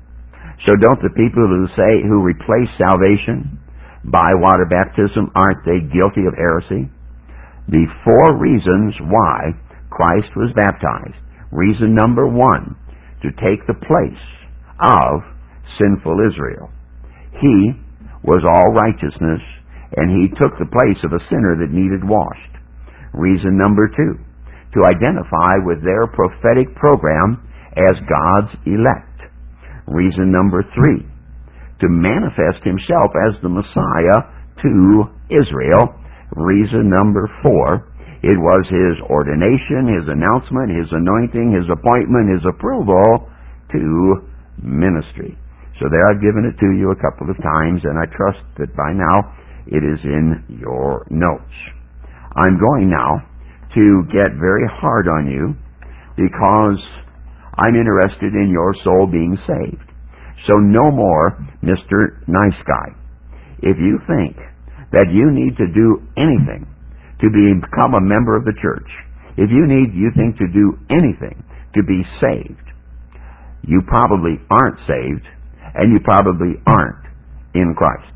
So don't the people who say, who replace salvation by water baptism, aren't they guilty of heresy? The four reasons why Christ was baptized. Reason number one, to take the place of sinful Israel. He was all righteousness, and He took the place of a sinner that needed washed. Reason number two, to identify with their prophetic program as God's elect. Reason number three, to manifest Himself as the Messiah to Israel. Reason number four, it was His ordination, His announcement, His anointing, His appointment, His approval to ministry. So there I've given it to you a couple of times, and I trust that by now it is in your notes. I'm going now to get very hard on you because I'm interested in your soul being saved. So no more Mister Nice Guy. If you think that you need to do anything to become a member of the church, if you need, you think to do anything to be saved, you probably aren't saved, and you probably aren't in Christ.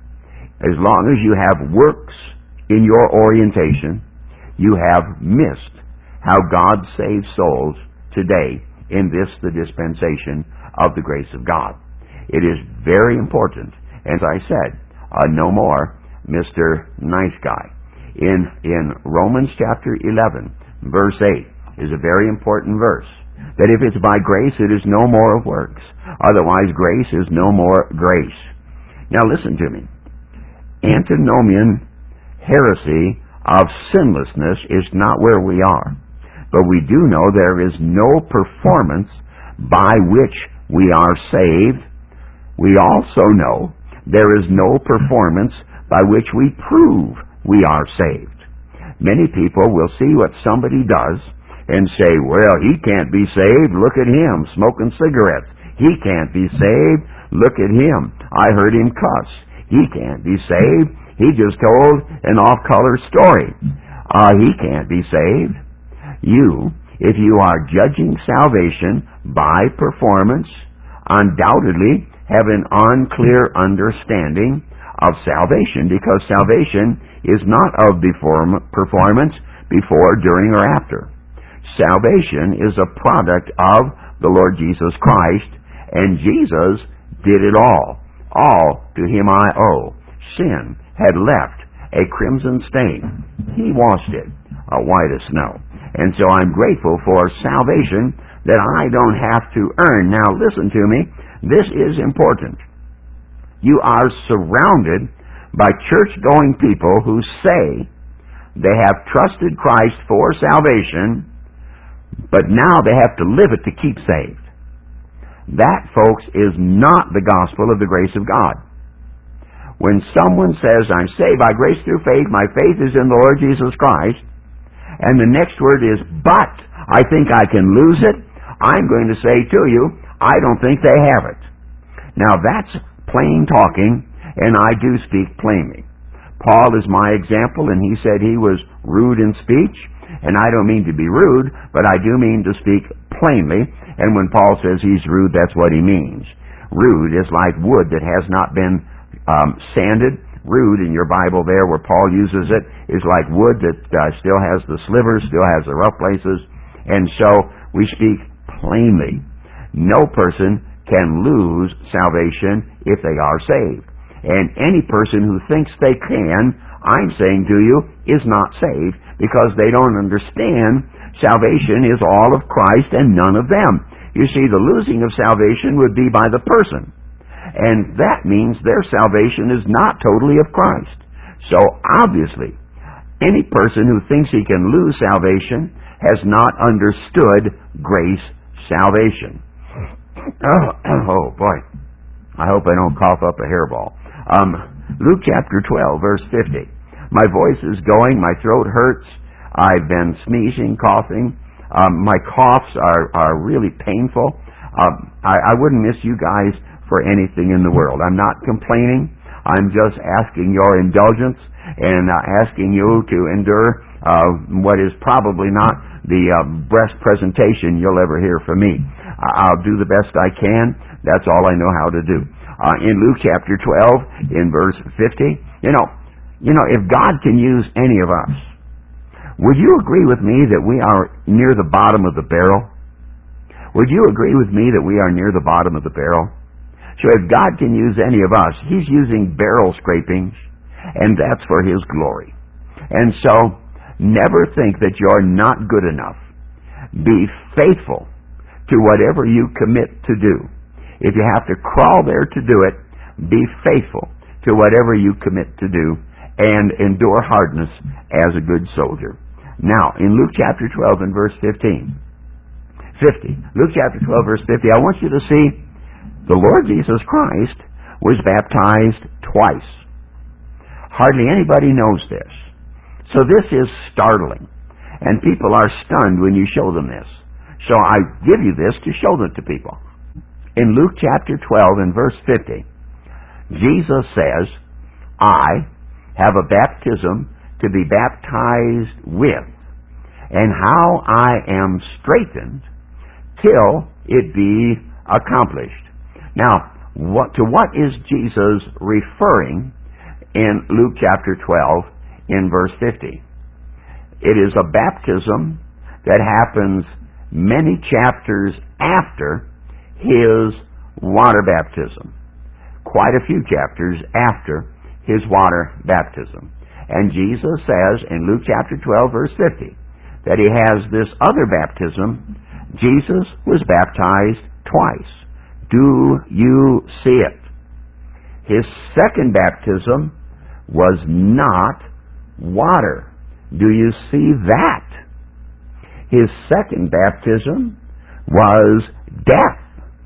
As long as you have works in your orientation, you have missed how God saves souls today in this, the dispensation of the grace of God. It is very important, as I said, uh, no more Mister Nice Guy. In, in Romans chapter eleven, verse eight, is a very important verse. That if it's by grace, it is no more of works. Otherwise, grace is no more grace. Now listen to me. Antinomian heresy of sinlessness is not where we are. But we do know there is no performance by which we are saved. We also know there is no performance by which we prove we are saved. Many people will see what somebody does and say, well, he can't be saved. Look at him smoking cigarettes. He can't be saved. Look at him. I heard him cuss. He can't be saved. He just told an off-color story. Uh, he can't be saved. You, if you are judging salvation by performance, undoubtedly have an unclear understanding of salvation, because salvation is not of performance before, during, or after. Salvation is a product of the Lord Jesus Christ, and Jesus did it all. All to him I owe. Sin had left a crimson stain. He washed it, a white as snow. And so I'm grateful for salvation that I don't have to earn. Now listen to me. This is important. You are surrounded by church-going people who say they have trusted Christ for salvation, but now they have to live it to keep saved. That, folks, is not the gospel of the grace of God. When someone says, I'm saved by grace through faith, my faith is in the Lord Jesus Christ, and the next word is, but I think I can lose it, I'm going to say to you, I don't think they have it. Now that's plain talking, and I do speak plainly. Paul is my example, and he said he was rude in speech, and I don't mean to be rude, but I do mean to speak plainly, and when Paul says he's rude, that's what he means. Rude is like wood that has not been um, sanded. Rude in your Bible there where Paul uses it is like wood that uh, still has the slivers, still has the rough places, and so we speak plainly. No person can lose salvation if they are saved. And any person who thinks they can, I'm saying to you, is not saved, because they don't understand salvation is all of Christ and none of them. You see, the losing of salvation would be by the person. And that means their salvation is not totally of Christ. So obviously, any person who thinks he can lose salvation has not understood grace salvation. Oh, oh boy. I hope I don't cough up a hairball. Um, Luke chapter twelve, verse fifty. My voice is going, my throat hurts, I've been sneezing, coughing. Um, my coughs are, are really painful. Um, I, I wouldn't miss you guys for anything in the world. I'm not complaining. I'm just asking your indulgence and uh, asking you to endure uh, what is probably not the uh, best presentation you'll ever hear from me. I'll do the best I can. That's all I know how to do. Uh, in Luke chapter twelve, in verse fifty, you know, you know, if God can use any of us, would you agree with me that we are near the bottom of the barrel? Would you agree with me that we are near the bottom of the barrel? So if God can use any of us, He's using barrel scrapings, and that's for His glory. And so, never think that you're not good enough. Be faithful to whatever you commit to do. If you have to crawl there to do it, be faithful to whatever you commit to do, and endure hardness as a good soldier. Now, in Luke chapter twelve and verse fifteen, fifty, Luke chapter twelve verse fifty, I want you to see the Lord Jesus Christ was baptized twice. Hardly anybody knows this. So this is startling. And people are stunned when you show them this. So I give you this to show them to people. In Luke chapter twelve and verse fifty, Jesus says, I have a baptism to be baptized with, and how I am strengthened till it be accomplished. Now, what, to what is Jesus referring in Luke chapter twelve in verse fifty? It is a baptism that happens many chapters after His water baptism. Quite a few chapters after His water baptism. And Jesus says in Luke chapter twelve verse fifty that He has this other baptism. Jesus was baptized twice. Do you see it? His second baptism was not water. Do you see that? His second baptism was death.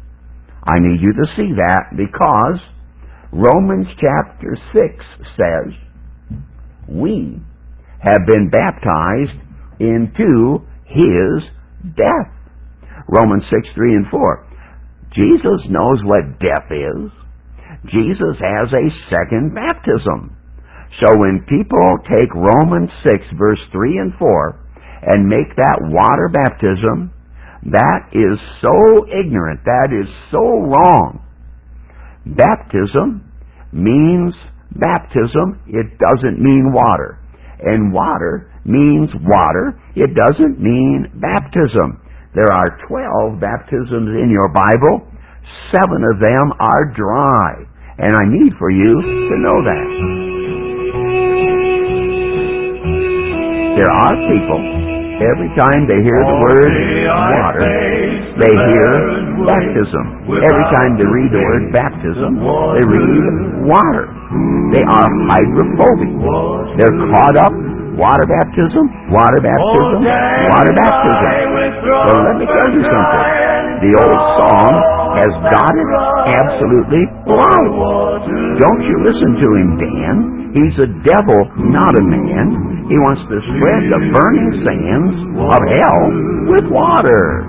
I need you to see that because Romans chapter six says we have been baptized into His death. Romans six, three and four. Jesus knows what death is. Jesus has a second baptism. So when people take Romans six, verse three and four, and make that water baptism, that is so ignorant. That is so wrong. Baptism means baptism. It doesn't mean water. And water means water. It doesn't mean baptism. There are twelve baptisms in your Bible. Seven of them are dry. And I need for you to know that. There are people, every time they hear the word water, they hear baptism. Every time they read the word baptism, they read water. They are hydrophobic. They're caught up. Water baptism, water baptism, water baptism. Well, let me tell you something. The old song has got it absolutely right. Don't you listen to him, Dan. He's a devil, not a man. He wants to spread the burning sands of hell with water.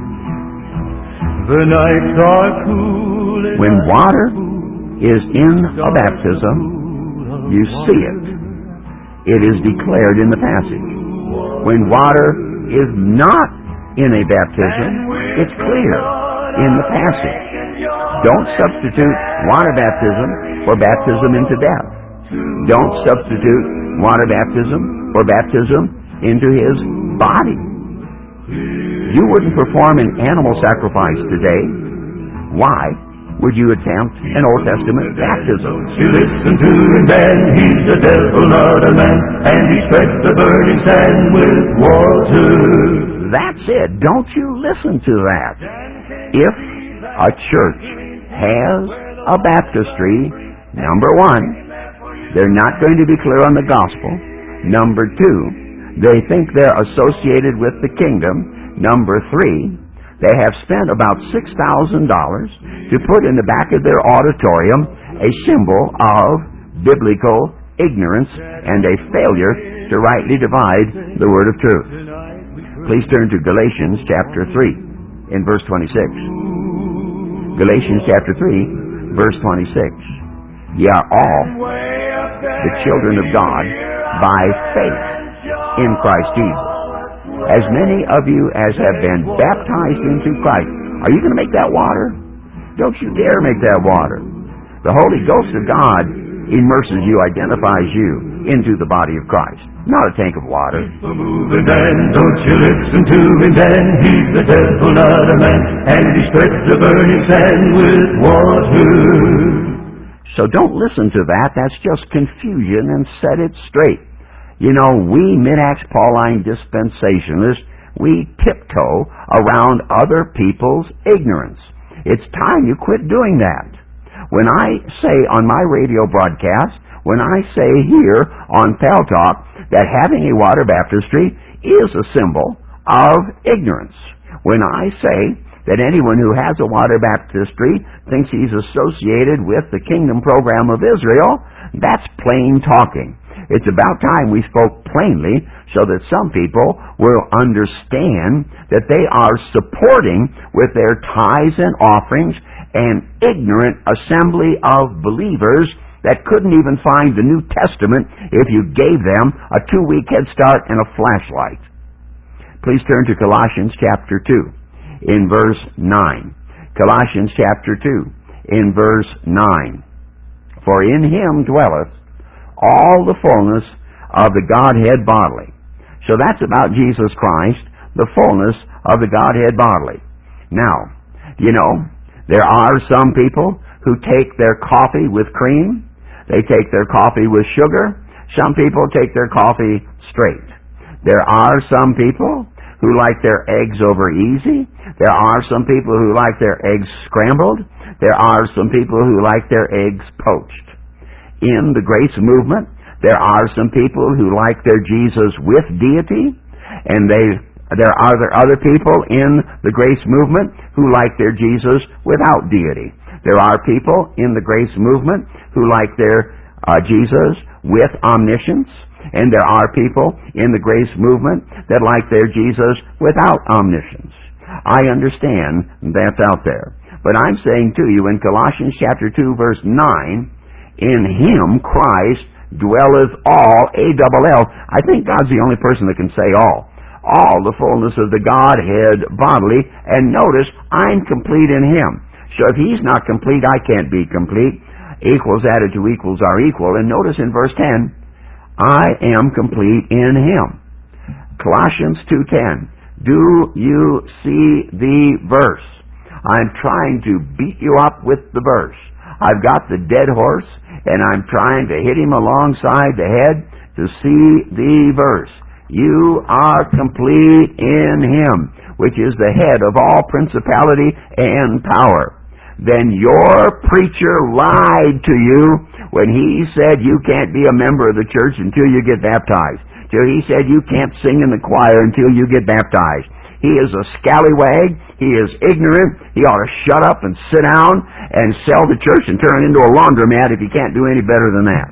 The nights are cool. When water is in a baptism, you see it. It is declared in the passage. When water is not in a baptism, it's clear in the passage. Don't substitute water baptism for baptism into death. Don't substitute water baptism for baptism into His body. You wouldn't perform an animal sacrifice today. Why would you attempt an Old Testament baptism? You listen to him then, he's the devil, not a man, and he spreads the burning sand with water. That's it. Don't you listen to that. If a church has a baptistry, number one, they're not going to be clear on the gospel. Number two, they think they're associated with the kingdom. Number three, they have spent about six thousand dollars to put in the back of their auditorium a symbol of biblical ignorance and a failure to rightly divide the word of truth. Please turn to Galatians chapter three in verse twenty-six. Galatians chapter three, verse twenty-six. Ye are all the children of God by faith in Christ Jesus. As many of you as have been baptized into Christ. Are you going to make that water? Don't you dare make that water. The Holy Ghost of God immerses you, identifies you into the body of Christ, not a tank of water. Moving then, don't you listen to him then, he's the devil, not a man, and he spreads the burning sand with water. So don't listen to that. That's just confusion, and set it straight. You know, we Mid-Acts Pauline dispensationalists, we tiptoe around other people's ignorance. It's time you quit doing that. When I say on my radio broadcast, when I say here on Pal Talk, that having a water baptistry is a symbol of ignorance. When I say that anyone who has a water baptistry thinks he's associated with the kingdom program of Israel, that's plain talking. It's about time we spoke plainly so that some people will understand that they are supporting with their tithes and offerings an ignorant assembly of believers that couldn't even find the New Testament if you gave them a two-week head start and a flashlight. Please turn to Colossians chapter two in verse nine. Colossians chapter two in verse nine. For in him dwelleth all the fullness of the Godhead bodily. So that's about Jesus Christ, the fullness of the Godhead bodily. Now, you know, there are some people who take their coffee with cream. They take their coffee with sugar. Some people take their coffee straight. There are some people who like their eggs over easy. There are some people who like their eggs scrambled. There are some people who like their eggs poached. In the grace movement, there are some people who like their Jesus with deity, and they there are other people in the grace movement who like their Jesus without deity. There are people in the grace movement who like their uh, Jesus with omniscience, And there are people in the grace movement that like their Jesus without omniscience. I understand that's out there. But I'm saying to you in Colossians chapter two, verse nine, in Him, Christ, dwelleth all, A double L. I think God's the only person that can say all. All the fullness of the Godhead bodily. And notice, I'm complete in Him. So if He's not complete, I can't be complete. Equals added to equals are equal. And notice in verse ten, I am complete in Him. Colossians two ten. Do you see the verse? I'm trying to beat you up with the verse. I've got the dead horse, and I'm trying to hit him alongside the head to see the verse. You are complete in Him, which is the head of all principality and power. Then your preacher lied to you when he said you can't be a member of the church until you get baptized. Till he said you can't sing in the choir until you get baptized. He is a scallywag. He is ignorant. He ought to shut up and sit down and sell the church and turn it into a laundromat if he can't do any better than that.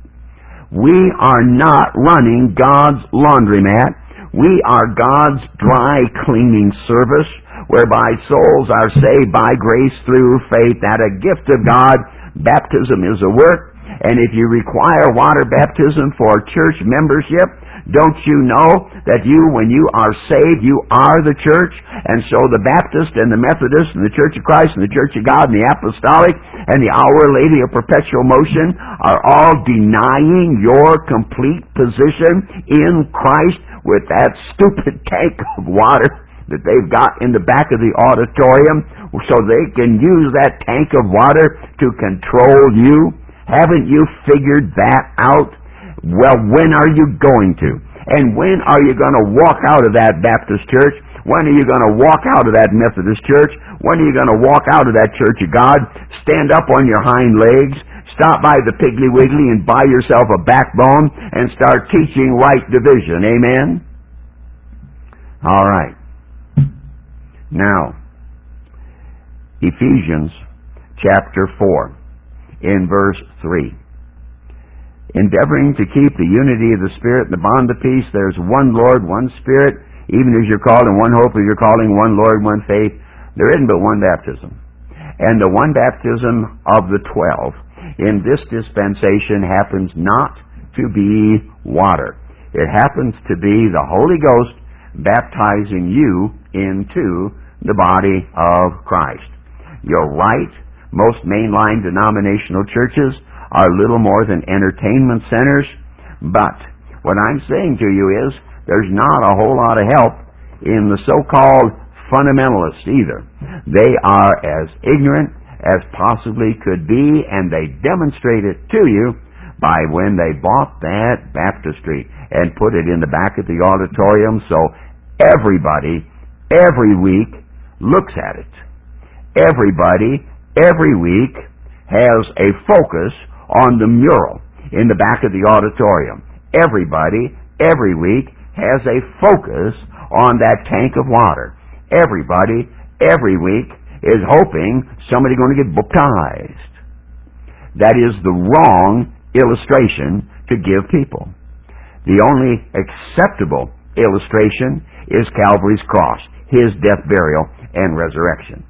We are not running God's laundromat. We are God's dry cleaning service, whereby souls are saved by grace through faith, that a gift of God. Baptism is a work, and if you require water baptism for church membership, don't you know that you, when you are saved, you are the church? And so the Baptist and the Methodist and the Church of Christ and the Church of God and the Apostolic and the Our Lady of Perpetual Motion are all denying your complete position in Christ with that stupid tank of water that they've got in the back of the auditorium so they can use that tank of water to control you. Haven't you figured that out? Well, when are you going to? And when are you going to walk out of that Baptist church? When are you going to walk out of that Methodist church? When are you going to walk out of that Church of God? Stand up on your hind legs, stop by the Piggly Wiggly and buy yourself a backbone and start teaching right division. Amen? All right. Now, Ephesians chapter four, in verse three. Endeavoring to keep the unity of the Spirit and the bond of peace. There's one Lord, one Spirit, even as you're called, and one hope of your calling, one Lord, one faith. There isn't but one baptism. And the one baptism of the twelve in this dispensation happens not to be water. It happens to be the Holy Ghost baptizing you into the body of Christ. You're right. Most mainline denominational churches are little more than entertainment centers, but what I'm saying to you is there's not a whole lot of help in the so-called fundamentalists either. They are as ignorant as possibly could be, and they demonstrate it to you by when they bought that baptistry and put it in the back of the auditorium so everybody every week looks at it. Everybody every week has a focus on the mural in the back of the auditorium. Everybody, every week, has a focus on that tank of water. Everybody, every week, is hoping somebody's going to get baptized. That is the wrong illustration to give people. The only acceptable illustration is Calvary's cross, His death, burial, and resurrection.